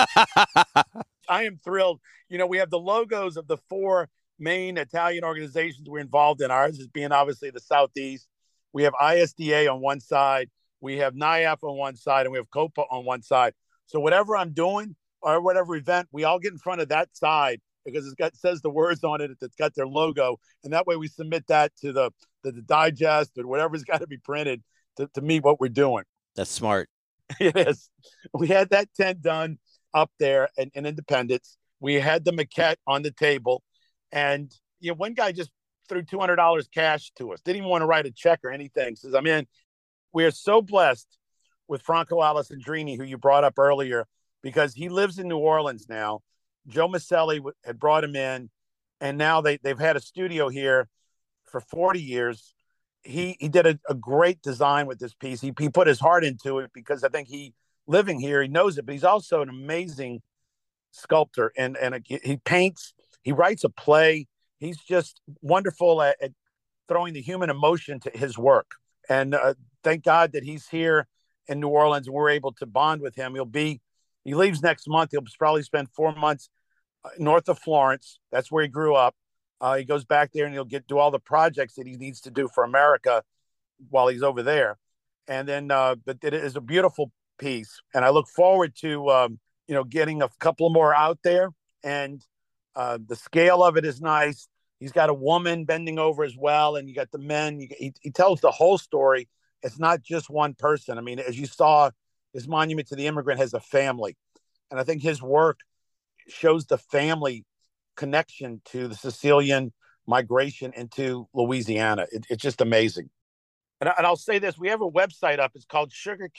nice. I am thrilled. We have the logos of the four main Italian organizations we're involved in. Ours is being obviously the Southeast. We have ISDA on one side. We have NIAF on one side, and we have COPA on one side. So whatever I'm doing or whatever event, we all get in front of that side because says the words on it. It's got their logo, and that way we submit that to the digest or whatever's got to be printed to meet what we're doing. That's smart. It is. We had that tent done up there in Independence. We had the maquette on the table, and one guy just threw $200 cash to us. Didn't even want to write a check or anything. Says, I'm in. We are so blessed with Franco Alessandrini, who you brought up earlier, because he lives in New Orleans now. Joe Maselli had brought him in, and now they've had a studio here for 40 years. He did a great design with this piece. He put his heart into it because I think living here, he knows it, but he's also an amazing sculptor, and he paints, he writes a play. He's just wonderful at throwing the human emotion to his work. And thank God that he's here in New Orleans and we're able to bond with him. He leaves next month. He'll probably spend 4 months north of Florence. That's where he grew up. He goes back there and he'll do all the projects that he needs to do for America while he's over there. And then, but it is a beautiful piece. And I look forward to, getting a couple more out there. And the scale of it is nice. He's got a woman bending over as well. And you got the men. He tells the whole story. It's not just one person. I mean, as you saw, his monument to the immigrant has a family. And I think his work shows the family connection to the Sicilian migration into Louisiana. It's just amazing. And I'll say this, we have a website up. It's called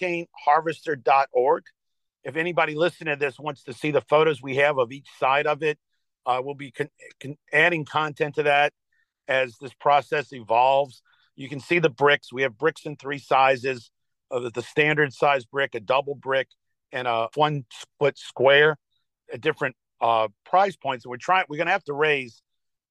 sugarcaneharvester.org. If anybody listening to this wants to see the photos we have of each side of it, we'll be adding content to that as this process evolves. You can see the bricks. We have bricks in 3 sizes, the standard size brick, a double brick, and a 1-foot square at different price points. And we're going to have to raise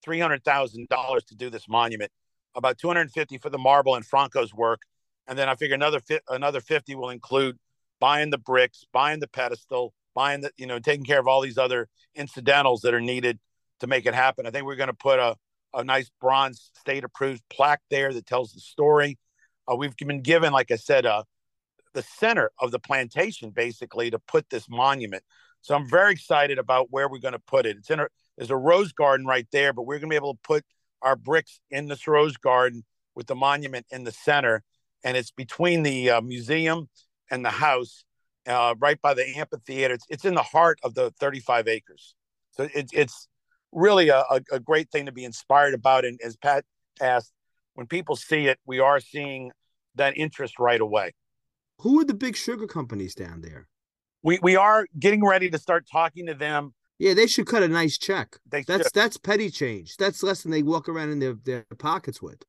$300,000 to do this monument, about $250 for the marble and Franco's work. And then I figure another 50 will include buying the bricks, buying the pedestal, buying taking care of all these other incidentals that are needed to make it happen. I think we're going to put a nice bronze state approved plaque there that tells the story. We've been given, like I said, the center of the plantation basically to put this monument. So I'm very excited about where we're going to put it. There's a rose garden right there, but we're going to be able to put our bricks in this rose garden with the monument in the center. And it's between the museum and the house, right by the amphitheater. It's in the heart of the 35 acres. So it's really a great thing to be inspired about. And as Pat asked, when people see it, we are seeing that interest right away. Who are the big sugar companies down there? We are getting ready to start talking to them. Yeah, they should cut a nice check. That's petty change. That's less than they walk around in their pockets with.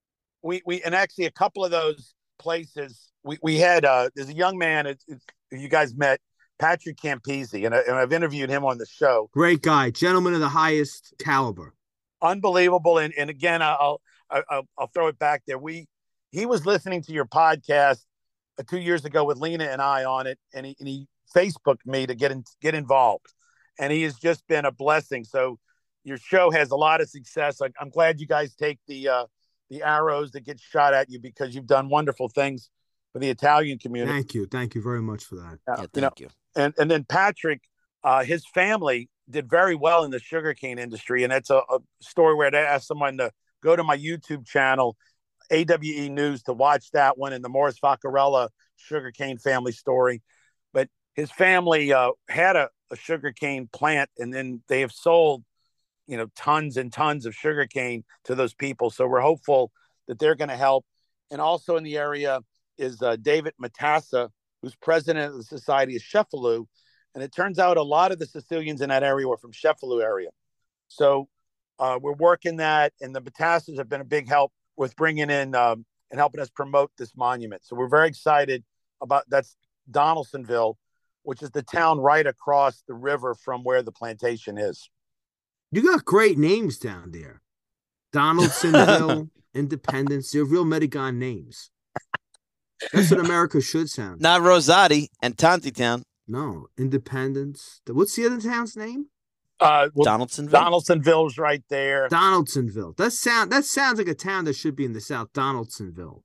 And actually a couple of those places we had there's a young man you guys met, Patrick Campisi, and I've interviewed him on the show. Great guy, gentleman of the highest caliber. Unbelievable. And again, I'll throw it back there. He was listening to your podcast 2 years ago with Lena and I on it, and he Facebooked me to get involved, and he has just been a blessing. So your show has a lot of success. I'm glad you guys take the arrows that get shot at you because you've done wonderful things for the Italian community. Thank you very much for that. Thank you. And then Patrick, his family did very well in the sugarcane industry, and that's a story where I asked someone to go to my YouTube channel. AWE News to watch that one and the Morris Vaccarella sugarcane family story. But his family had a sugarcane plant, and then they have sold, tons and tons of sugarcane to those people. So we're hopeful that they're going to help. And also in the area is David Matassa, who's president of the Society of Sheffield. And it turns out a lot of the Sicilians in that area were from Sheffield area. So we're working that, and the Matassas have been a big help with bringing in and helping us promote this monument. So we're very excited about that's Donaldsonville, which is the town right across the river from where the plantation is. You got great names down there. Donaldsonville, Independence. They're real Medigan names. That's what America should sound. Not Rosati and Tontitown. No, Independence. What's the other town's name? Donaldsonville. Donaldsonville's right there. Donaldsonville. That sounds like a town that should be in the South. Donaldsonville.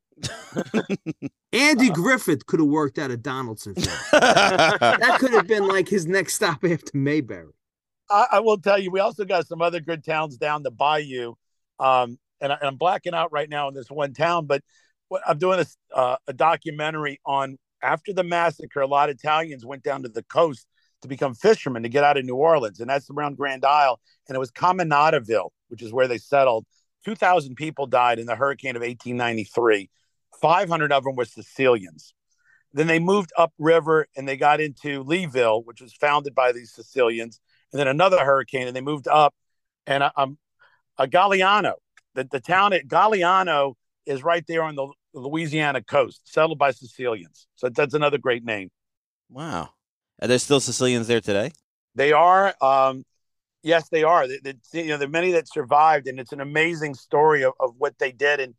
Andy Griffith could have worked out of Donaldsonville. That could have been like his next stop after Mayberry. I will tell you, we also got some other good towns down the bayou. And I'm blacking out right now in this one town, but I'm doing a documentary on after the massacre. A lot of Italians went down to the coast to become fishermen to get out of New Orleans, and that's around Grand Isle. And it was Caminadaville, which is where they settled. 2,000 people died in the hurricane of 1893. 500 of them were Sicilians. Then they moved upriver and they got into Leeville, which was founded by these Sicilians. And then another hurricane, and they moved up. And Galliano, the town at Galliano is right there on the Louisiana coast, settled by Sicilians. So that's another great name. Wow. Are there still Sicilians there today? They are. Yes, they are. There are many that survived, and it's an amazing story of what they did. And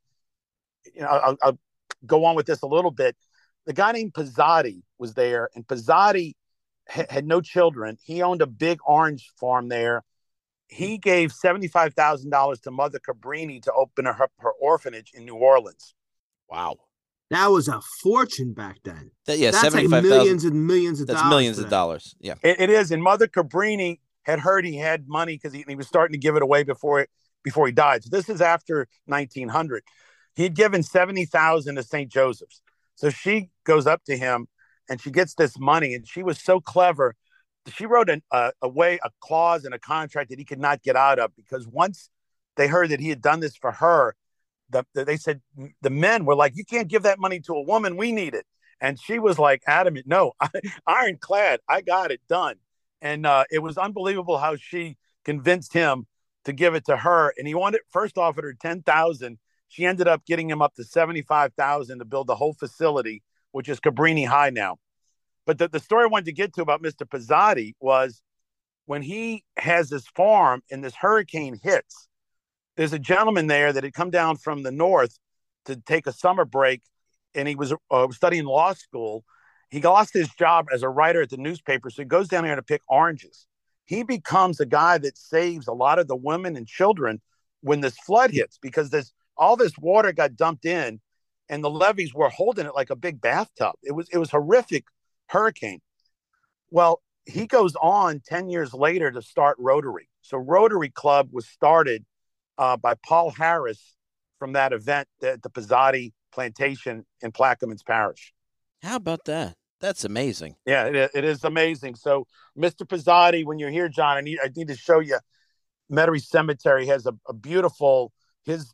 I'll go on with this a little bit. The guy named Pizzotti was there, and Pizzotti had no children. He owned a big orange farm there. He gave $75,000 to Mother Cabrini to open her orphanage in New Orleans. Wow. That was a fortune back then. That's like millions and millions of dollars. That's millions of dollars. Yeah. It is. And Mother Cabrini had heard he had money because he was starting to give it away before he died. So this is after 1900. He'd given $70,000 to St. Joseph's. So she goes up to him and she gets this money. And she was so clever. She wrote a clause in a contract that he could not get out of, because once they heard that he had done this for her, they said, the men were like, you can't give that money to a woman. We need it. And she was like adamant, no, ironclad, I got it done. And it was unbelievable how she convinced him to give it to her. And he first offered her $10,000. She ended up getting him up to $75,000 to build the whole facility, which is Cabrini High now. But the story I wanted to get to about Mr. Pizzotti was when he has this farm and this hurricane hits, there's a gentleman there that had come down from the north to take a summer break, and he was studying law school. He lost his job as a writer at the newspaper, so he goes down there to pick oranges. He becomes a guy that saves a lot of the women and children when this flood hits, because all this water got dumped in, and the levees were holding it like a big bathtub. It was horrific hurricane. Well, he goes on 10 years later to start Rotary. So Rotary Club was started by Paul Harris from that event at the Pizzotti plantation in Plaquemines Parish. How about that? That's amazing. Yeah, it is amazing. So Mr. Pizzotti, when you're here, John, I need to show you Metairie Cemetery has a beautiful, his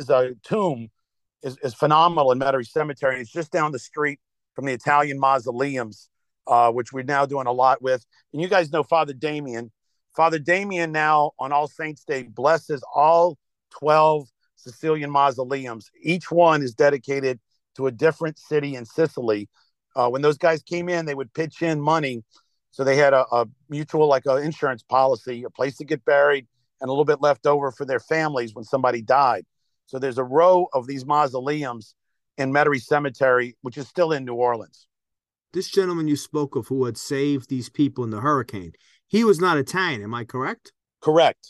tomb is phenomenal in Metairie Cemetery. It's just down the street from the Italian mausoleums, which we're now doing a lot with. And you guys know Father Damien. Father Damien now on All Saints Day blesses all 12 Sicilian mausoleums. Each one is dedicated to a different city in Sicily. When those guys came in, they would pitch in money. So they had a mutual, like an insurance policy, a place to get buried, and a little bit left over for their families when somebody died. So there's a row of these mausoleums in Metairie Cemetery, which is still in New Orleans. This gentleman you spoke of who had saved these people in the hurricane, he was not Italian, am I correct? Correct.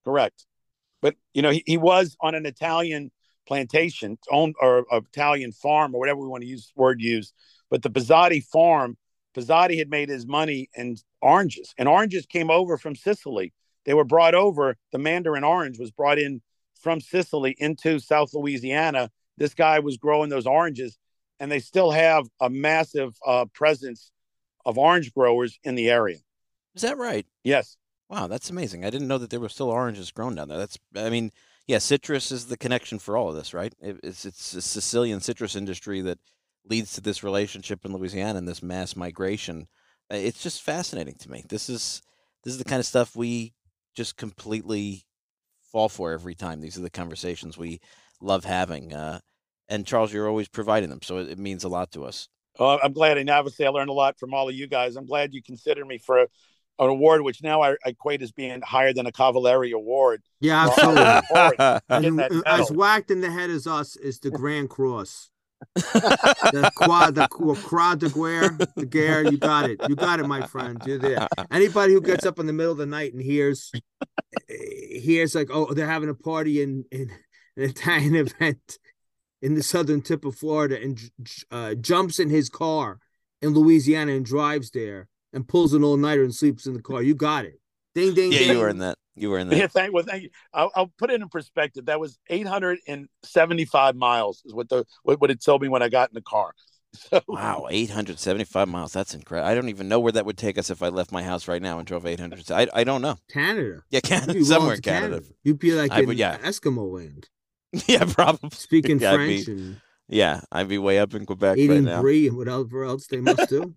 But, he was on an Italian plantation, owned or Italian farm, or whatever we want to use. But the Pizzotti farm, Pizzotti had made his money in oranges, and oranges came over from Sicily. They were brought over. The Mandarin orange was brought in from Sicily into South Louisiana this guy was growing those oranges, and they still have a massive presence of orange growers in the area. Is that right? Yes. Wow, that's amazing. I didn't know that there were still oranges grown down there. Citrus is the connection for all of this, right? It's the Sicilian citrus industry that leads to this relationship in Louisiana and this mass migration. It's just fascinating to me. This is the kind of stuff we just completely fall for every time. These are the conversations we love having. And Charles, you're always providing them, so it means a lot to us. Oh, I'm glad. And obviously, I learned a lot from all of you guys. I'm glad you considered me for an award, which now I equate as being higher than a Cavalieri Award. Yeah, absolutely. As whacked in the head as us is the Grand Cross. the Croix de Guerre, you got it. You got it, my friend. You're there. Anybody who gets up in the middle of the night and hears like, oh, they're having a party in an Italian event in the southern tip of Florida, and jumps in his car in Louisiana and drives there and pulls an all-nighter and sleeps in the car. You got it. Ding, ding, ding. You were in that. Yeah, thank you. I'll put it in perspective. That was 875 miles is what it told me when I got in the car. So, wow, 875 miles. That's incredible. I don't even know where that would take us if I left my house right now and drove 800. I don't know. Canada. Yeah, Canada. Somewhere in Canada. You'd be like in Eskimo land. Yeah, probably. Speaking French. I'd be way up in Quebec eating right now. Brie and whatever else they must do.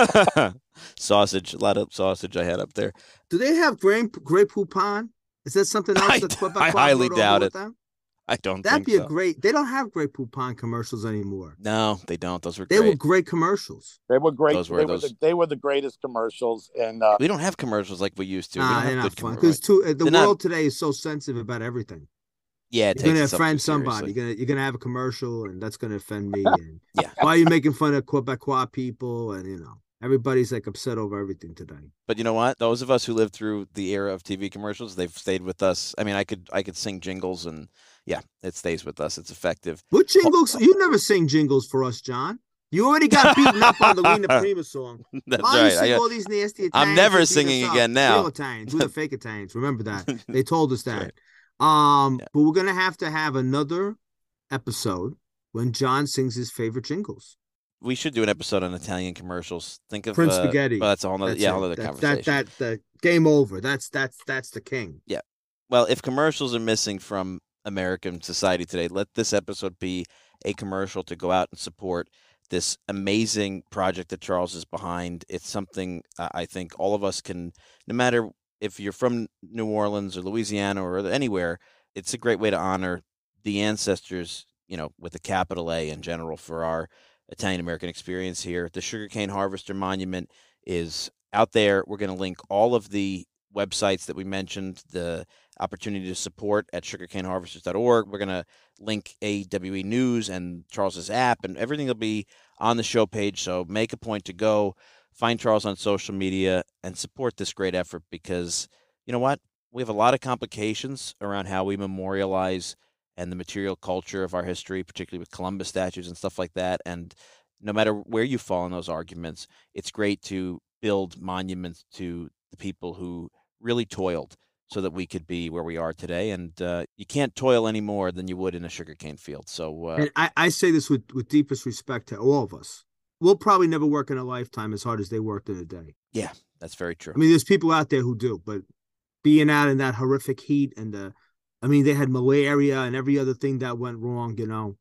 Sausage, a lot of sausage I had up there. Do they have Grey Poupon? Is that something else that Quebec? I highly doubt it. I don't That'd think be so. a great. They don't have Grey Poupon commercials anymore. No, they don't. Those were great. They were great commercials. They were great. They were the greatest commercials. And we don't have commercials like we used to. They're not fun because the world today is so sensitive about everything. Yeah, you're gonna offend somebody. You're gonna have a commercial, and that's gonna offend me. And yeah, why are you making fun of Quebecois people? And everybody's like upset over everything today. But you know what? Those of us who lived through the era of TV commercials, they've stayed with us. I mean, I could sing jingles, and yeah, it stays with us. It's effective. What jingles? You never sing jingles for us, John. You already got beaten up on the Wiener Prima song. That's Why right. You sing all these nasty Italians. I'm never singing again now. Real Italians, we're the fake Italians. Remember that. They told us that. Right. But we're gonna have to have another episode when John sings his favorite jingles. We should do an episode on Italian commercials. Think of Prince Spaghetti. Well, that's a whole other conversation. That game over. That's the king. Yeah. Well, if commercials are missing from American society today, let this episode be a commercial to go out and support this amazing project that Charles is behind. It's something I think all of us can, no matter if you're from New Orleans or Louisiana or anywhere, it's a great way to honor the ancestors, with a capital A in general for our Italian-American experience here. The Sugarcane Harvester Monument is out there. We're going to link all of the websites that we mentioned, the opportunity to support at sugarcaneharvesters.org. We're going to link AWE News and Charles's app, and everything will be on the show page. So make a point to go find Charles on social media and support this great effort, because you know what? We have a lot of complications around how we memorialize and the material culture of our history, particularly with Columbus statues and stuff like that. And no matter where you fall in those arguments, it's great to build monuments to the people who really toiled so that we could be where we are today. And you can't toil any more than you would in a sugarcane field. So and I say this with deepest respect to all of us. We'll probably never work in a lifetime as hard as they worked in a day. Yeah, that's very true. I mean, there's people out there who do, but being out in that horrific heat and they had malaria and every other thing that went wrong,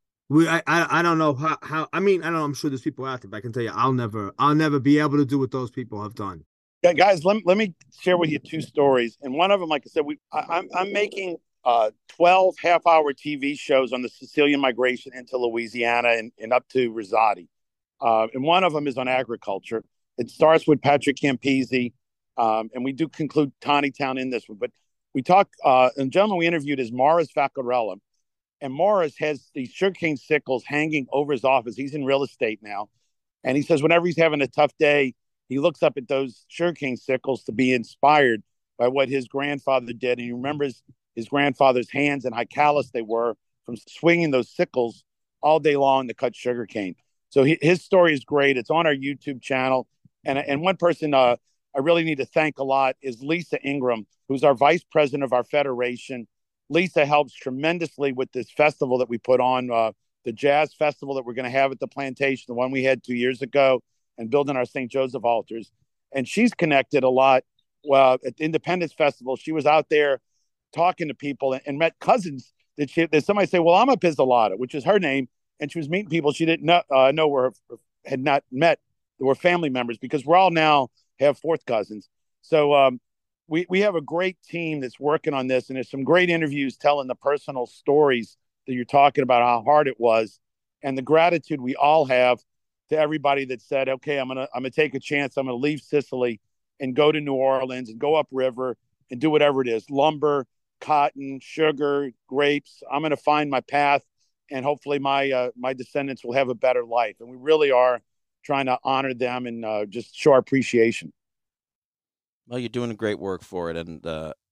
I don't know how I don't know, I'm sure there's people out there, but I can tell you I'll never be able to do what those people have done. Yeah, guys, let me share with you two stories. And one of them, like I said, I'm making 12 half-hour TV shows on the Sicilian migration into Louisiana and up to Rosati. And one of them is on agriculture. It starts with Patrick Campisi, and we do conclude Town in this one. But we talk, and the gentleman we interviewed is Morris Vaccarella. And Morris has these sugarcane sickles hanging over his office. He's in real estate now. And he says whenever he's having a tough day, he looks up at those sugarcane sickles to be inspired by what his grandfather did. And he remembers his grandfather's hands and how callous they were from swinging those sickles all day long to cut sugarcane. So his story is great. It's on our YouTube channel. And one person I really need to thank a lot is Lisa Ingram, who's our vice president of our federation. Lisa helps tremendously with this festival that we put on the jazz festival that we're going to have at the plantation, the one we had 2 years ago, and building our St. Joseph altars. And she's connected a lot. Well, at the Independence Festival, she was out there talking to people and met cousins that somebody say, well, I'm a Pizzolata, which is her name. And she was meeting people she didn't know were had not met. They were family members, because we're all now have fourth cousins. So we have a great team that's working on this. And there's some great interviews telling the personal stories that you're talking about, how hard it was, and the gratitude we all have to everybody that said, okay, I'm gonna take a chance. I'm gonna leave Sicily and go to New Orleans and go upriver and do whatever it is, lumber, cotton, sugar, grapes. I'm gonna find my path, and hopefully my descendants will have a better life. And we really are trying to honor them and just show our appreciation. Well, you're doing great work for it, and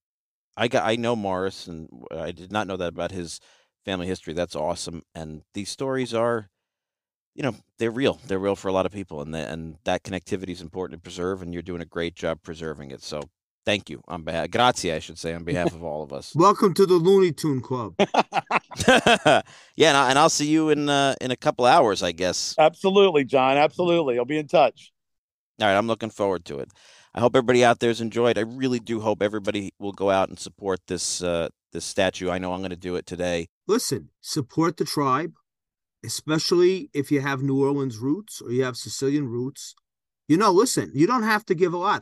I know Morris, and I did not know that about his family history. That's awesome, and these stories are, they're real. They're real for a lot of people, and that connectivity is important to preserve, and you're doing a great job preserving it. So thank you grazie, I should say, on behalf of all of us. Welcome to the Looney Tune Club. Yeah, and I'll see you in a couple hours, I guess. Absolutely, John. Absolutely. I'll be in touch. All right, I'm looking forward to it. I hope everybody out there's enjoyed. I really do hope everybody will go out and support this statue. I know I'm going to do it today. Listen, support the tribe, especially if you have New Orleans roots or you have Sicilian roots. Listen, you don't have to give a lot.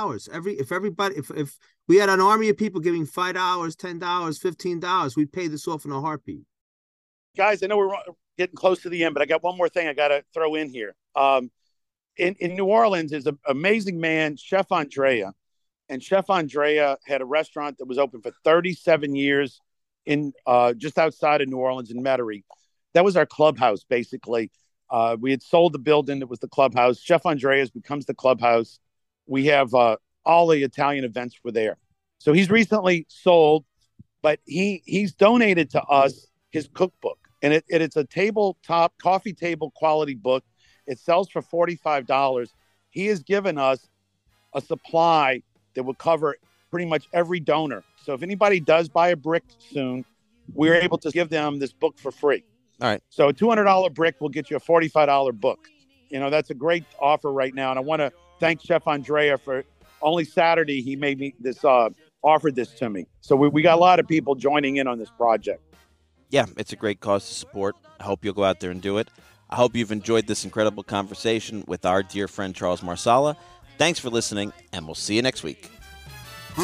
$5. If we had an army of people giving $5, $10, $15, we'd pay this off in a heartbeat. Guys, I know we're getting close to the end, but I got one more thing I got to throw in here. In New Orleans is an amazing man, Chef Andrea. And Chef Andrea had a restaurant that was open for 37 years in just outside of New Orleans in Metairie. That was our clubhouse, basically. We had sold the building that was the clubhouse. Chef Andrea's becomes the clubhouse. We have all the Italian events were there. So he's recently sold, but he's donated to us his cookbook. And it's a tabletop, coffee table quality book. It sells for $45. He has given us a supply that will cover pretty much every donor. So if anybody does buy a brick soon, we're able to give them this book for free. All right. So a $200 brick will get you a $45 book. That's a great offer right now. And I want to thank Chef Andrea for only Saturday he made me this offered this to me. So we got a lot of people joining in on this project. Yeah, it's a great cause to support. I hope you'll go out there and do it. I hope you've enjoyed this incredible conversation with our dear friend Charles Marsala. Thanks for listening, and we'll see you next week. Born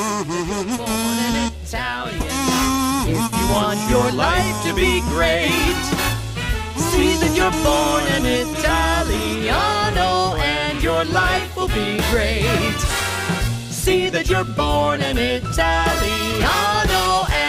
an Italian, if you want your life to be great, see that you're born an Italiano, and your life will be great. See that you're born an Italiano,